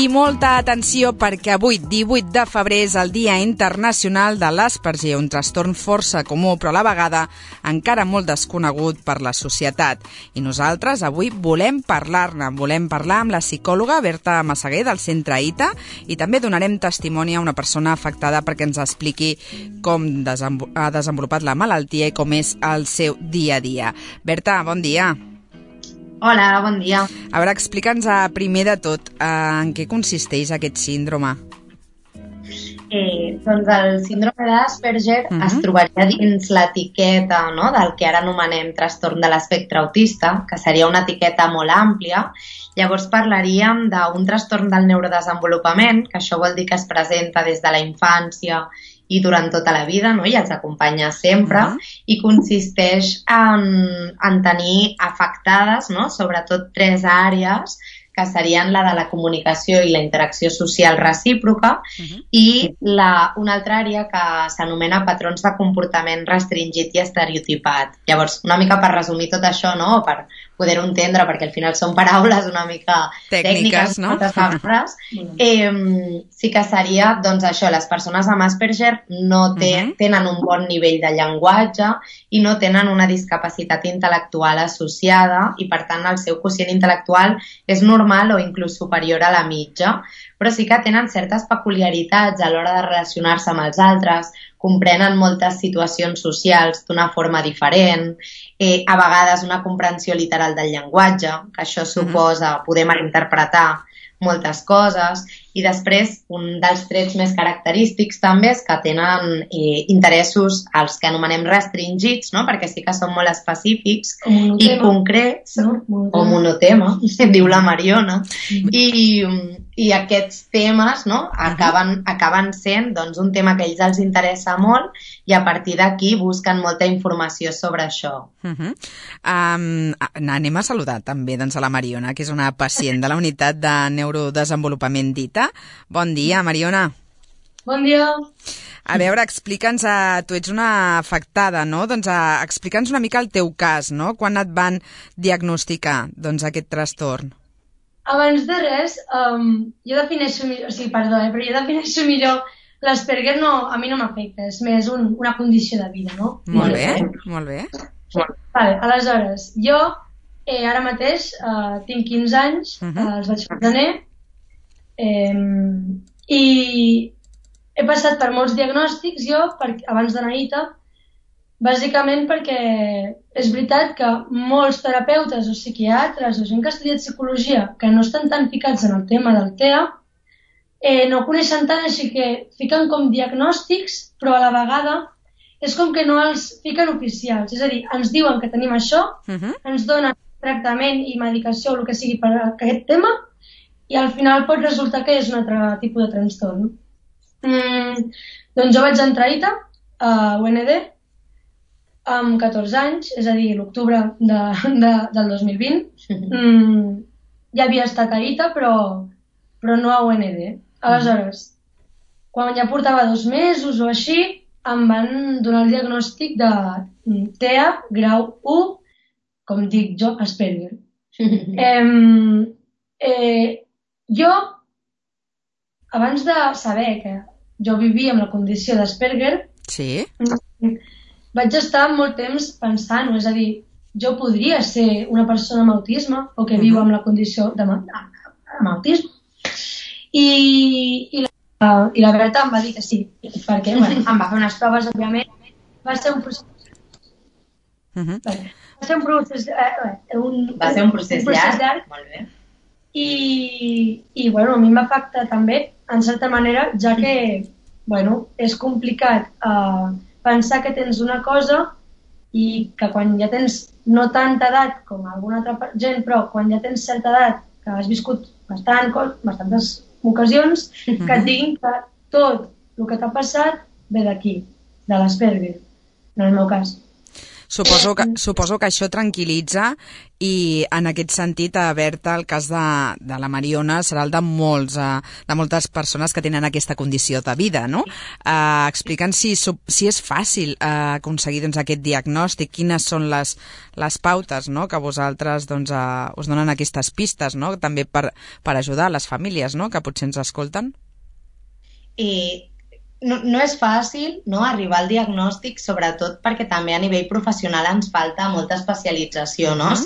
I molta atenció perquè avui, 18 de febrer, és el Dia Internacional de l'Asperger, un trastorn força comú, però a la vegada encara molt desconegut per la societat. I nosaltres avui volem parlar-ne. Volem parlar amb la psicòloga Berta Massaguer del Centre ITA i també donarem testimoni a una persona afectada perquè ens expliqui com ha desenvolupat la malaltia i com és el seu dia a dia. Berta, bon dia. Hola, bon dia. A veure, explica'ns primer de tot en què consisteix aquest síndrome. Doncs el síndrome d'Asperger es trobaria dins l'etiqueta, no?, del que ara anomenem trastorn de l'espectre autista, que seria una etiqueta molt àmplia. Llavors parlaríem d'un trastorn del neurodesenvolupament, que això vol dir que es presenta des de la infància i durant tota la vida, no?, i els acompanya sempre, i consisteix en tenir afectades, no?, sobretot 3 àrees, que serien la de la comunicació i la interacció social recíproca, i una altra àrea que s'anomena patrons de comportament restringit i estereotipat. Llavors, una mica per resumir tot això, no?, per poder-ho entendre, perquè al final són paraules una mica tècniques, no?, moltes vegades, sí que seria, doncs això, les persones amb Asperger no tenen un bon nivell de llenguatge i no tenen una discapacitat intel·lectual associada i, per tant, el seu quocient intel·lectual és normal o inclús superior a la mitja, però sí que tenen certes peculiaritats a l'hora de relacionar-se amb els altres, comprenen moltes situacions socials d'una forma diferent, a vegades una comprensió literal del llenguatge, que això suposa poder malinterpretar moltes coses, i després un dels trets més característics també és que tenen interessos, els que anomenem restringits, no?, perquè sí que són molt específics i concrets, o monotema, diu la Mariona, i aquests temes, no?, acaben sent, doncs, un tema que a ells els interessa molt i a partir d'aquí busquen molta informació sobre això. Anem a saludar també, doncs, a la Mariona, que és una pacient de la unitat de neurodesenvolupament d'ITA. Bon dia, Mariona. Bon dia. A veure, explica'ns, tu ets una afectada, no? Doncs explica'ns una mica el teu cas, no? Quan et van diagnosticar, doncs, aquest trastorn? Abans de res, jo defineixo millor l'Asperger, a mi no m'afecta, és més una condició de vida, no? Molt bé, molt bé. Vale, aleshores, jo ara mateix tinc 15 anys, els vaig fer gener, i he passat per molts diagnòstics jo abans d'anar a ITA, bàsicament perquè és veritat que molts terapeutes o psiquiatres o gent que ha estudiat psicologia que no estan tan ficats en el tema del TEA no coneixen tant, així que fiquen com diagnòstics, però a la vegada és com que no els fiquen oficials. És a dir, ens diuen que tenim això, ens donen tractament i medicació o el que sigui per aquest tema, i al final pot resultar que és un altre tipus de trastorn. Doncs jo vaig entrar a ITA, a UND, amb 14 anys, és a dir, l'octubre del 2020. Ja havia estat a ITA, però no a UND. Aleshores, quan ja portava 2 mesos o així, em van donar el diagnòstic de TEA grau 1, com dic jo, Asperger. Jo, abans de saber que jo vivia amb la condició d'Asperger, vaig estar molt temps pensant-ho, és a dir, jo podria ser una persona amb autisme o que viu amb la condició amb autisme. I la Berta em va dir que sí, perquè em va fer unes proves, òbviament. Va ser un procés. Va ser un procés llarg. Molt bé. I a mi m'afecta també, en certa manera, ja que és complicat pensar que tens una cosa i que quan ja tens no tanta edat com alguna altra gent, però quan ja tens certa edat, que has viscut bastantes ocasions, que et diguin que tot el que t'ha passat ve d'aquí, de l'Asperger, en el meu cas. Suposo que això tranquil·litza i en aquest sentit, Berta, el cas de la Mariona serà el de moltes persones que tenen aquesta condició de vida, no? Explica'ns si és fàcil aconseguir aquest diagnòstic, quines són les pautes, no?, que vosaltres us donen aquestes pistes, no?, també per ajudar les famílies, no?, que potser ens escolten. No és fàcil, no?, arribar al diagnòstic, sobretot perquè també a nivell professional ens falta molta especialització, no?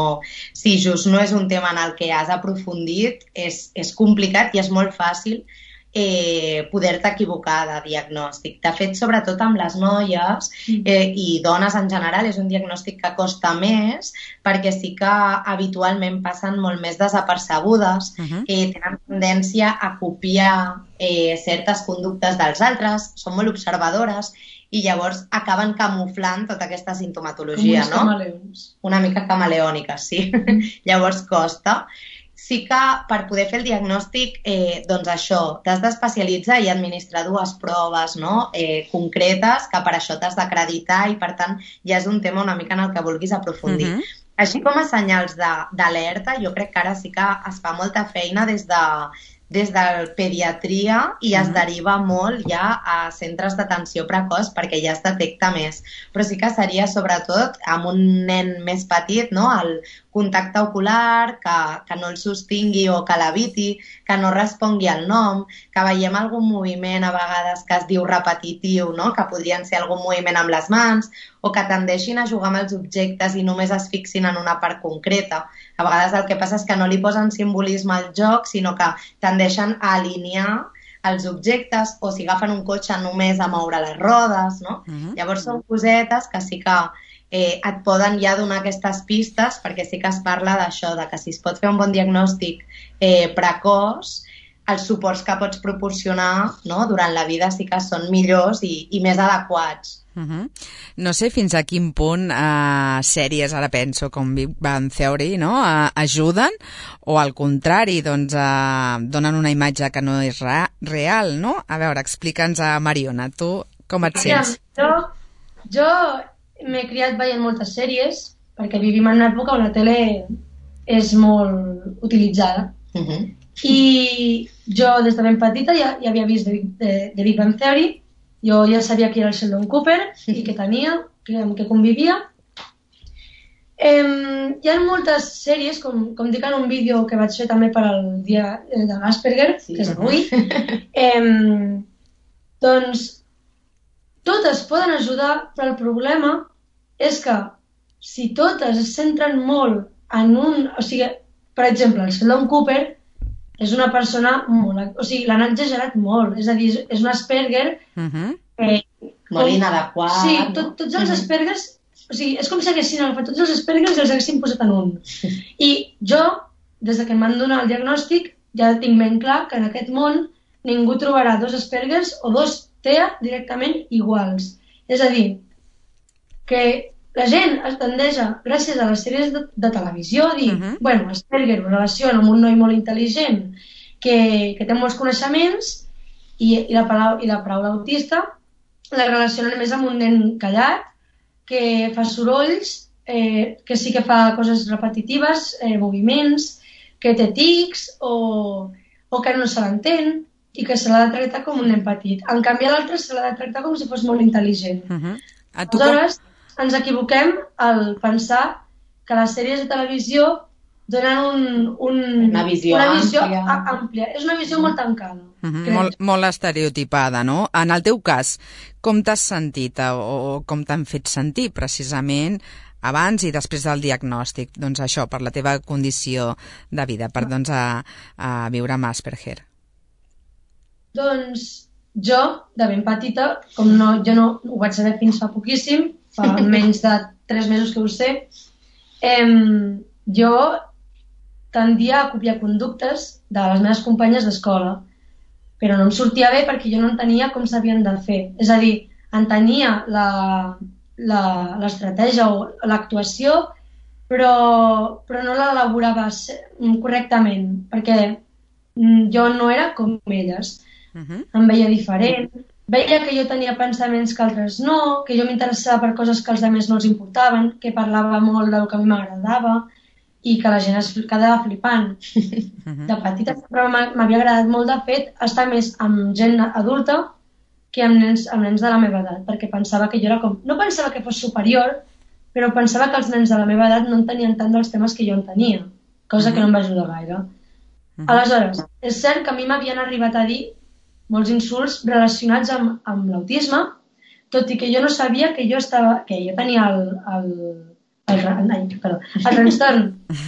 Si just no és un tema en el que has aprofundit, és complicat i és molt fàcil poder-te equivocar de diagnòstic. De fet, sobretot amb les noies i dones en general, és un diagnòstic que costa més perquè sí que habitualment passen molt més desapercebudes, tenen tendència a copiar certes conductes dels altres, són molt observadores i llavors acaben camuflant tota aquesta sintomatologia, no? Camaleons. Una mica camaleònica, sí. Llavors costa. Sí que per poder fer el diagnòstic, doncs això, t'has d'especialitzar i administrar dues proves, no?, concretes, que per això t'has d'acreditar i, per tant, ja és un tema una mica en el que vulguis aprofundir. Així com a senyals d'alerta, jo crec que ara sí que es fa molta feina des de pediatria i es deriva molt ja a centres d'atenció precoç perquè ja es detecta més. Però sí que seria sobretot amb un nen més petit, no?, el contacte ocular, que no el sostingui o que l'eviti, que no respongui al nom, que veiem algun moviment a vegades que es diu repetitiu, no?, que podrien ser algun moviment amb les mans, o que tendeixin a jugar amb els objectes i només es fixin en una part concreta. A vegades el que passa és que no li posen simbolisme al joc, sinó que tendeixen a alinear els objectes, o si agafen un cotxe només a moure les rodes, no? Llavors són cosetes que sí que et poden ja donar aquestes pistes, perquè sí que es parla d'això, de que si es pot fer un bon diagnòstic precoç, els suports que pots proporcionar, no?, durant la vida sí que són millors i més adequats. No sé fins a quin punt sèries, ara penso, com Big Bang Theory, no?, ajuden, o al contrari, doncs donen una imatge que no és real, no? A veure, explica'ns, Mariona, tu com et sents? Jo m'he criat veient moltes sèries, perquè vivim en una època on la tele és molt utilitzada. I jo, des de ben petita, ja havia vist de Big Bang Theory. Jo ja sabia qui era el Sheldon Cooper i què tenia, amb què convivia. Hi ha moltes sèries, com dic en un vídeo que vaig fer també per al dia de l'Asperger, que és avui, doncs totes poden ajudar, però el problema és que si totes es centren molt en un... O sigui, per exemple, el Sheldon Cooper és una persona molt... O sigui, l'han exagerat molt. És a dir, és un Asperger... molt inadequat. Sí, tots els Aspergers... O sigui, és com si haguessin agafat tots els Aspergers i els haguessin posat en un. I jo, des que em van donar el diagnòstic, ja tinc ben clar que en aquest món ningú trobarà dos Aspergers o dos TEA directament iguals. És a dir, que la gent es tendeix gràcies a les sèries de televisió, a dir, bueno, Asperger ho relaciona amb un noi molt intel·ligent que té molts coneixements i la paraula autista la relacionen més amb un nen callat, que fa sorolls, que sí que fa coses repetitives, moviments, que té tics o que no se l'entén i que se l'ha de tractar com un nen petit. En canvi, a l'altre se l'ha de tractar com si fos molt intel·ligent. Aleshores, ens equivoquem al pensar que les sèries de televisió donen una visió àmplia. És una visió molt tancada. Molt estereotipada, no? En el teu cas, com t'has sentit o com t'han fet sentir precisament abans i després del diagnòstic? Doncs això, per la teva condició de vida, per a viure amb Asperger. Doncs jo, de ben petita, jo no ho vaig saber fins fa poquíssim, fa menys de 3 mesos que ho sé, jo tendia a copiar conductes de les meves companyes d'escola, però no em sortia bé perquè jo no entenia com s'havien de fer. És a dir, entenia l'estratègia o l'actuació, però no l'elaborava correctament, perquè jo no era com elles. Em veia diferent, veia que jo tenia pensaments que altres no, que jo m'interessava per coses que als altres no els importaven, que parlava molt del que a mi m'agradava i que la gent es quedava flipant. De petita sempre m'havia agradat molt, de fet, estar més amb gent adulta que amb nens de la meva edat, perquè pensava que jo era com... No pensava que fos superior, però pensava que els nens de la meva edat no entenien tant dels temes que jo entenia, cosa que no em va ajudar gaire. Aleshores, és cert que a mi m'havien arribat a dir molts insults relacionats amb l'autisme, tot i que jo no sabia que jo tenia el trastorn.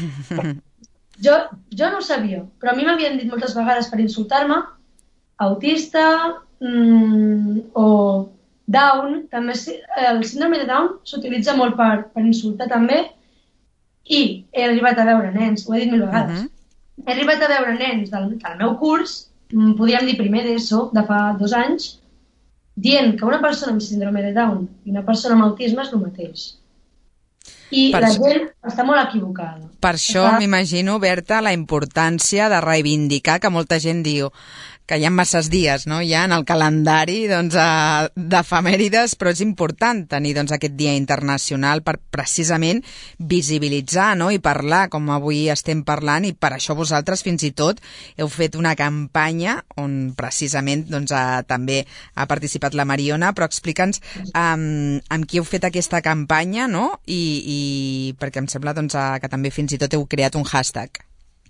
Jo no ho sabia, però a mi m'havien dit moltes vegades per insultar-me autista o Down, també el síndrome de Down s'utilitza molt per insultar també, i he arribat a veure nens, ho he dit 1000 vegades, he arribat a veure nens del meu curs, podríem dir primer d'ESO, de fa 2 anys, dient que una persona amb síndrome de Down i una persona amb autisme és el mateix. I la gent està molt equivocada. Per això m'imagino, Berta, la importància de reivindicar, que molta gent diu que hi ha masses dies, no? Ja en el calendari d'efemèrides, però és important tenir aquest dia internacional per precisament visibilitzar, no? I parlar, com avui estem parlant, i per això vosaltres fins i tot heu fet una campanya on precisament també ha participat la Mariona, però explica'ns amb qui heu fet aquesta campanya, no? I perquè em sembla que també fins i tot heu creat un hashtag.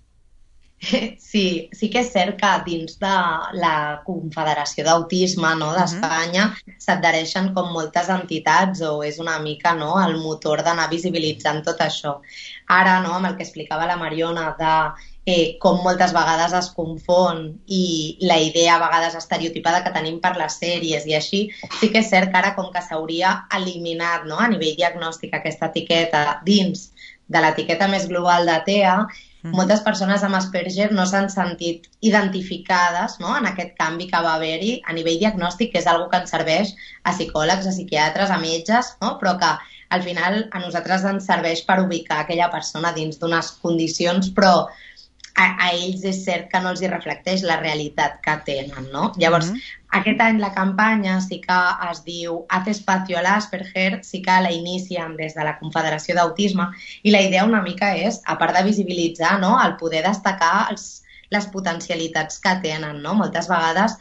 Sí que és cert que dins de la Confederació d'Autisme d'Espanya s'adhereixen com moltes entitats o és una mica el motor d'anar visibilitzant tot això. Ara, amb el que explicava la Mariona de com moltes vegades es confon i la idea a vegades estereotipada que tenim per les sèries i així, sí que és cert que ara com que s'hauria eliminat a nivell diagnòstic aquesta etiqueta dins de l'etiqueta més global de TEA, moltes persones amb Asperger no s'han sentit identificades en aquest canvi que va haver-hi a nivell diagnòstic, que és una cosa que ens serveix a psicòlegs, a psiquiatres, a metges, però que al final a nosaltres ens serveix per ubicar aquella persona dins d'unes condicions, però a ells és cert que no els hi reflecteix la realitat que tenen, no? Llavors, aquest any la campanya sí que es diu Haz espacio a l'Asperger, sí que la inicien des de la Confederació d'Autisme i la idea una mica és, a part de visibilitzar, el poder destacar les potencialitats que tenen, no? Moltes vegades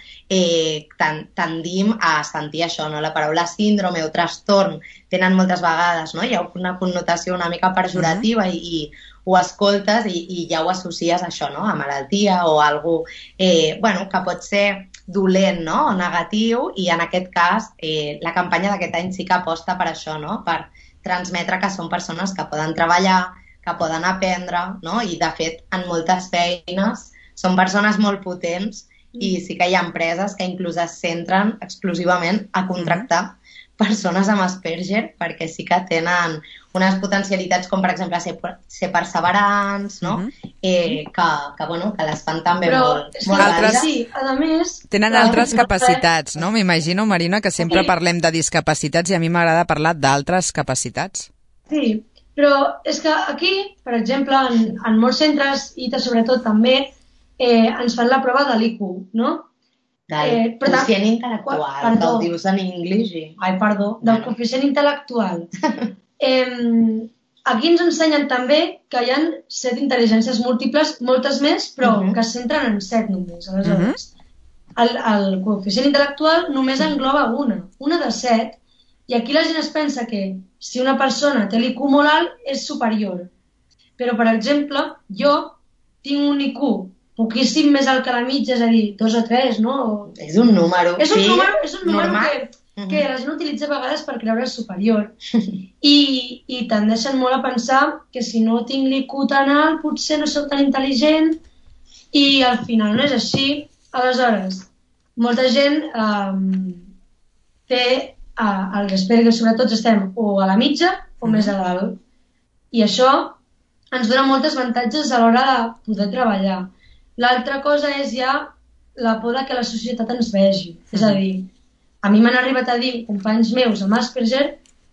tendim a sentir això, no? La paraula síndrome o trastorn tenen moltes vegades, no? Hi ha una connotació una mica pejorativa i ho escoltes i ja ho associes a això, no? A malaltia o a algú que pot ser dolent, no? O negatiu, i en aquest cas la campanya d'aquest any sí que aposta per això, no? Per transmetre que són persones que poden treballar, que poden aprendre, no? I de fet en moltes feines són persones molt potents i sí que hi ha empreses que inclús es centren exclusivament a contractar persones amb Asperger perquè sí que tenen unes potencialitats com, per exemple, ser perseverants, no? Que les fan també molt altres. Sí, a més... Tenen altres capacitats, no? M'imagino, Marina, que sempre parlem de discapacitats i a mi m'agrada parlar d'altres capacitats. Sí, però és que aquí, per exemple, en molts centres i sobretot també ens fan la prova de l'IQ, no? Del coeficient intel·lectual, que ho dius en anglès. Ai, perdó, del coeficient intel·lectual. Aquí ens ensenyen també que hi ha 7 intel·ligències múltiples, moltes més, però que es centren en 7 només. Aleshores, el coeficient intel·lectual només engloba una de 7, i aquí la gent es pensa que si una persona té l'IQ molt alt és superior. Però, per exemple, jo tinc un IQ poquíssim més alt que la mitja, és a dir, 2 o 3, no? És un número, és un número que la gent utilitza a vegades per creure superior. I tendeixen molt a pensar que si no tinc l'IQ tan alt, potser no soc tan intel·ligent, i al final no és així. Aleshores, molta gent té els Asperger, sobretot estem o a la mitja o més a dalt. I això ens dona molts avantatges a l'hora de poder treballar. L'altra cosa és ja la por que la societat ens vegi. És a dir, a mi m'han arribat a dir companys meus amb Asperger,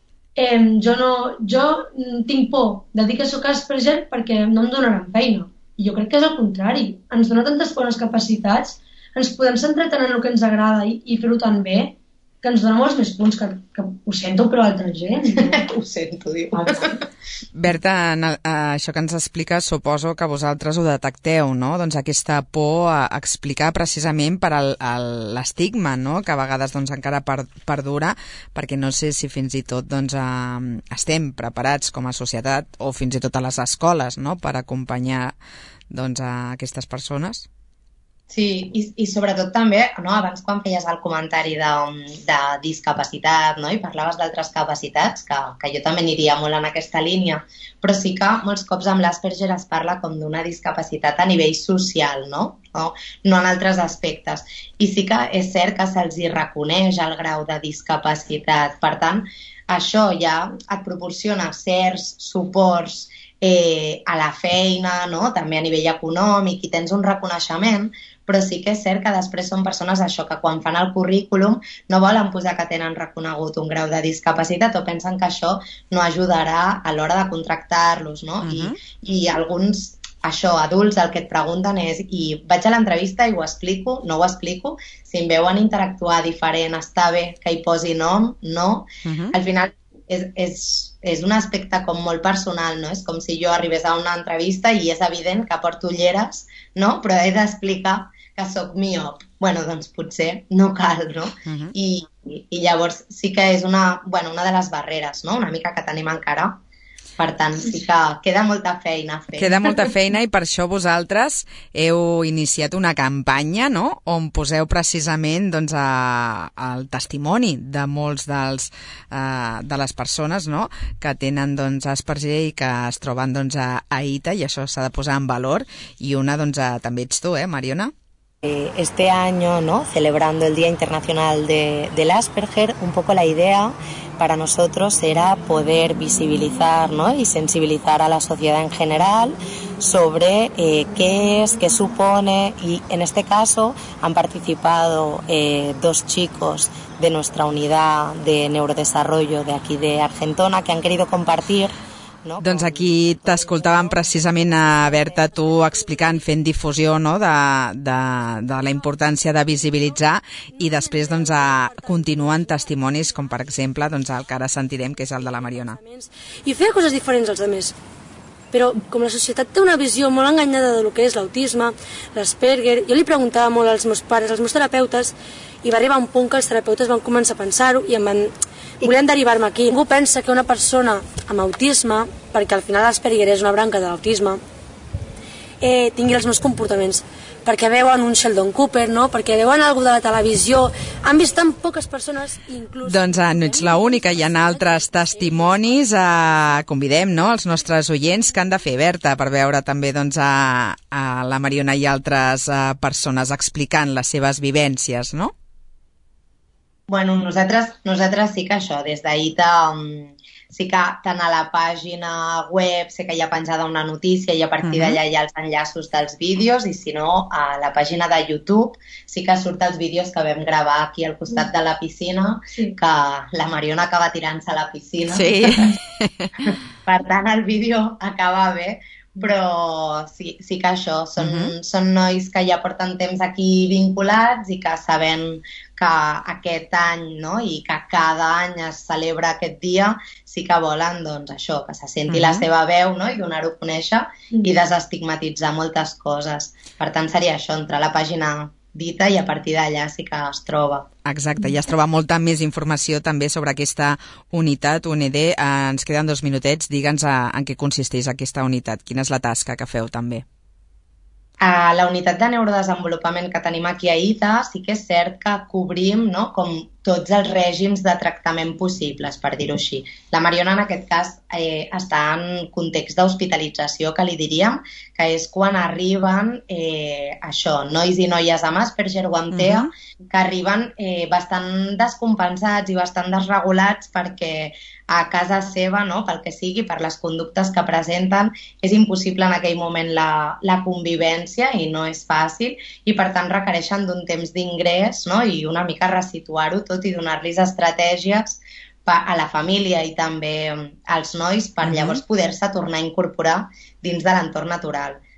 jo tinc por de dir que sóc Asperger perquè no em donaran feina. I jo crec que és el contrari. Ens dona tantes bones capacitats, ens podem centrar tant en el que ens agrada i fer-ho tan bé que ens dona molts més punts, que ho sento, però altra gent. Ho sento, diu. Berta, això que ens expliques, suposo que vosaltres ho detecteu, no? Doncs aquesta por a explicar precisament per l'estigma, no? Que a vegades doncs, encara perdura, perquè no sé si fins i tot doncs, estem preparats com a societat o fins i tot a les escoles, no? Per acompanyar doncs, a aquestes persones. Sí, i sobretot també, no, abans quan feies el comentari de discapacitat, no, i parlaves d'altres capacitats, que jo també aniria molt en aquesta línia, però sí que molts cops amb l'Asperger es parla com d'una discapacitat a nivell social, no en altres aspectes. I sí que és cert que se'ls hi reconeix el grau de discapacitat. Per tant, això ja et proporciona certs suports a la feina, no? També a nivell econòmic, i tens un reconeixement, però sí que és cert que després són persones això, que quan fan el currículum no volen posar que tenen reconegut un grau de discapacitat o pensen que això no ajudarà a l'hora de contractar-los, no? I alguns, això, adults, el que et pregunten és, i vaig a l'entrevista i ho explico, no ho explico, si em veuen interactuar diferent, està bé que hi posi nom, no? Al final és un aspecte com molt personal, no? És com si jo arribés a una entrevista i és evident que porto ulleres, no? Però he d'explicar que sóc miop. Bueno, doncs potser no cal, no? I llavors sí que és una de les barreres, no? Una mica que tenim encara. Per tant, sí que queda molta feina a fer. Queda molta feina i per això vosaltres heu iniciat una campanya, no?, on poseu precisament doncs, el testimoni de molts de les persones, no?, que tenen doncs, Asperger i que es troben doncs, a ITA, i això s'ha de posar en valor. I una doncs, també ets tu, Mariona? Este año, ¿no?, celebrando el Día Internacional del Asperger, un poco la idea para nosotros era poder visibilizar, ¿no?, y sensibilizar a la sociedad en general sobre qué es, qué supone, y en este caso han participado 2 chicos de nuestra unidad de neurodesarrollo de aquí de Argentona que han querido compartir. Doncs aquí t'escoltàvem precisament a Berta, tu explicant, fent difusió, no?, de la importància de visibilitzar, i després doncs, continuen testimonis com per exemple doncs, el que ara sentirem, que és el de la Mariona. I feia coses diferents als altres, però com la societat té una visió molt enganyada del que és l'autisme, l'Asperger, jo li preguntava molt als meus pares, als meus terapeutes, i va arribar un punt que els terapeutes van començar a pensar-ho i volien derivar-me aquí. Ningú pensa que una persona amb autisme, perquè al final l'Asperger és una branca de l'autisme, tingui els meus comportaments, perquè veuen un Sheldon Cooper, no?, perquè veuen algú de la televisió, han vist tan poques persones, inclús... Doncs no ets l'única, hi ha altres testimonis, convidem, no?, els nostres oients que han de fer, Berta, per veure també doncs, a la Mariona i altres persones explicant les seves vivències, no? Bueno, nosaltres sí que això, des d'ITA, sí que tant a la pàgina web sé que hi ha penjada una notícia i a partir d'allà hi ha els enllaços dels vídeos, i si no, a la pàgina de YouTube sí que surt els vídeos que vam gravar aquí al costat de la piscina, que la Mariona acaba tirant-se a la piscina. Sí. Per tant, el vídeo acaba bé, però sí que això, són nois que ja porten temps aquí vinculats i que sabent que aquest any, no?, i que cada any es celebra aquest dia, sí que volen, doncs, això, que se senti la seva veu, no?, i donar-ho a conèixer i desestigmatitzar moltes coses. Per tant, seria això, entrar a la pàgina d'ITA i a partir d'allà sí que es troba. Exacte, ja es troba molta més informació també sobre aquesta unitat, UNED. Ens queden 2 minutets, digue'ns en què consisteix aquesta unitat, quina és la tasca que feu també. A la unitat de neurodesenvolupament que tenim aquí a ITA sí que és cert que cobrim, no?, com tots els règims de tractament possibles, per dir-ho així. La Mariona, en aquest cas, està en context d'hospitalització, que li diríem, que és quan arriben nois i noies amb Asperger o amb TEA, que arriben bastant descompensats i bastant desregulats perquè a casa seva, no?, pel que sigui, per les conductes que presenten, és impossible en aquell moment la convivència i no és fàcil, i per tant requereixen d'un temps d'ingrés, no?, i una mica resituar-ho tot i donar-los estratègies a la família i també als nois per llavors poder-se tornar a incorporar dins de l'entorn natural.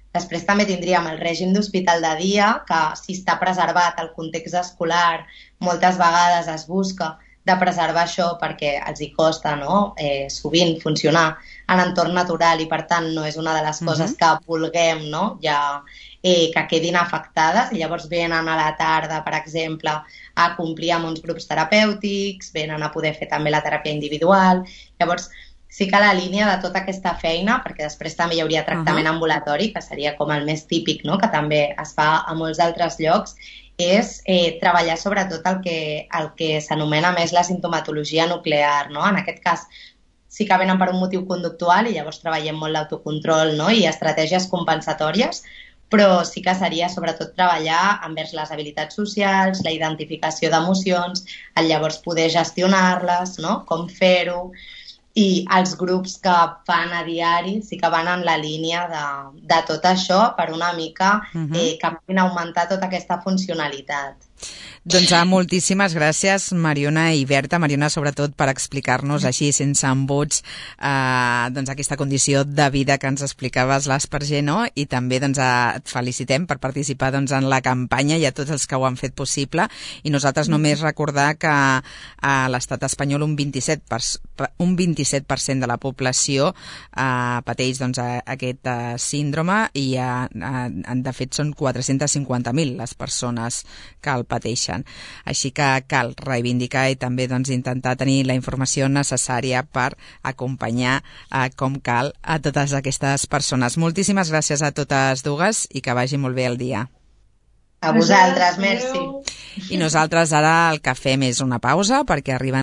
Després també tindríem el règim d'hospital de dia, que si està preservat el context escolar, moltes vegades es busca de preservar això perquè els hi costa, no? Sovint funcionar en entorn natural i per tant no és una de les coses que vulguem, no? Ja que quedin afectades i llavors venen a la tarda, per exemple, a complir amb uns grups terapèutics, venen a poder fer també la teràpia individual. Llavors sí que la línia de tota aquesta feina, perquè després també hi hauria tractament ambulatori, que seria com el més típic, no? Que també es fa a molts altres llocs, és treballar sobretot el que s'anomena més la simptomatologia nuclear, no? En aquest cas sí que venen per un motiu conductual i llavors treballem molt l'autocontrol, no? I estratègies compensatòries, però sí que seria sobretot treballar envers les habilitats socials, la identificació d'emocions, el llavors poder gestionar-les, no? Com fer-ho, i els grups que fan a diari sí que van en la línia de tot això per una mica que puguin augmentar tota aquesta funcionalitat. Doncs moltíssimes gràcies, Mariona i Berta. Mariona, sobretot, per explicar-nos així, sense embuts, doncs aquesta condició de vida que ens explicaves, l'Asperger, no? I també et felicitem per participar en la campanya i a tots els que ho han fet possible. I nosaltres només recordar que a l'estat espanyol un 27% de la població pateix aquest síndrome i de fet són 450.000 les persones que el pateixen. Així que cal reivindicar i també intentar tenir la informació necessària per acompanyar com cal a totes aquestes persones. Moltíssimes gràcies a totes dues i que vagi molt bé el dia. A vosaltres, merci. I nosaltres ara el que fem és una pausa perquè arriben